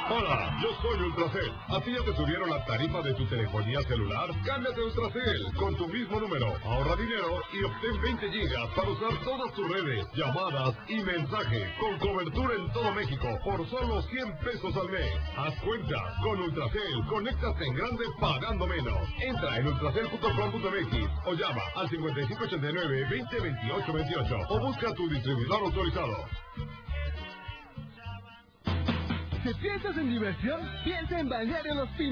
Hola, yo soy Ultracel. ¿A ti ya te subieron la tarifa de tu telefonía celular? Cámbiate a Ultracel con tu mismo número. Ahorra dinero y obtén 20 gigas para usar todas tus redes, llamadas y mensajes con cobertura en todo México por solo 100 pesos al mes. Haz cuenta, con Ultracel, conéctate en grande pagando menos. Entra en ultracel.com.mx o llama al 5589-202828 o busca a tu distribuidor autorizado. Si piensas en diversión, piensa en Balneario Los Pinos.